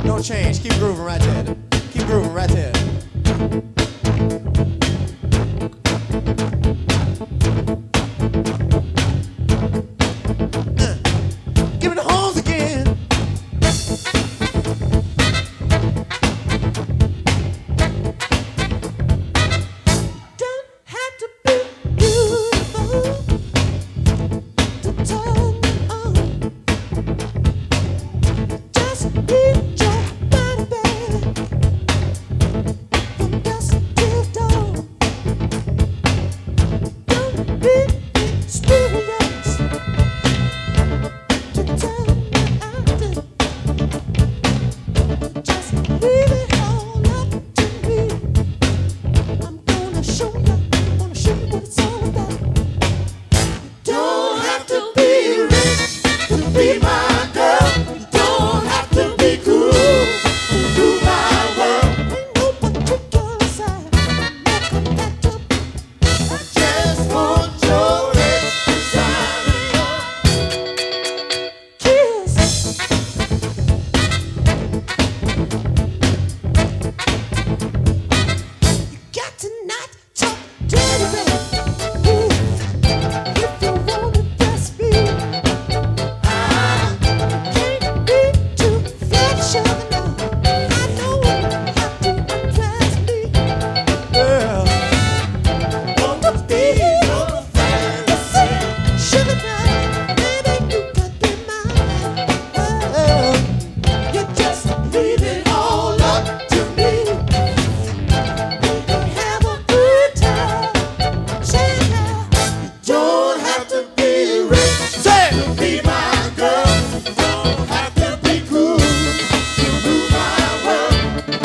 don't change. Keep grooving right there. Keep grooving right there. Give me the horns again. Don't have to be beautiful to turn me on. Just need your body, baby, from dusk till dawn. Don't be mysterious to tell me I do. Just leave it all up to me. I'm gonna show you what it's all about. Don't have to be rich to be my girl. You don't have to be cool to rule my world. Ain't no particular side, no compatible. I just want your lips inside of your kiss. You got to not talk dirty, baby. Ooh, if you wanna dress me, I can't be too fashion. I know you have to undress me, girl. Want to be your fantasy, sugar daddy, baby, you could be mine. Well, you just leave it all up to me. We can have a good time. Say it now. You don't have to be rich to be my girl. You don't have to be cool to rule my world.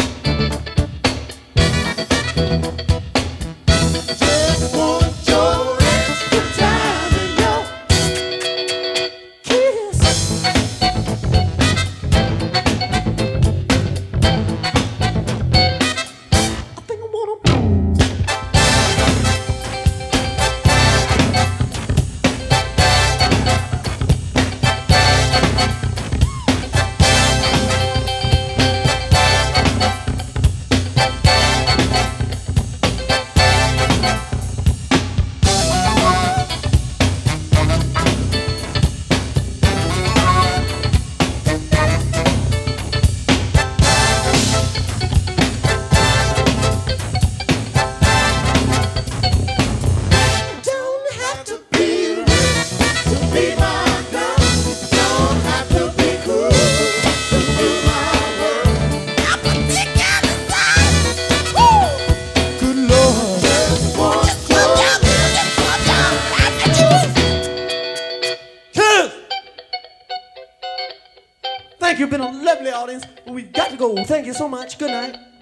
Just want your extra time and your kiss. I think I wanna. Don't have to be rich to be my girl. Don't have to be cool to rule my world. I'm a particular side. Woo! Good Lord. Just want your kiss. Thank you. Been a lovely audience. We've got to go. Thank you so much. Good night.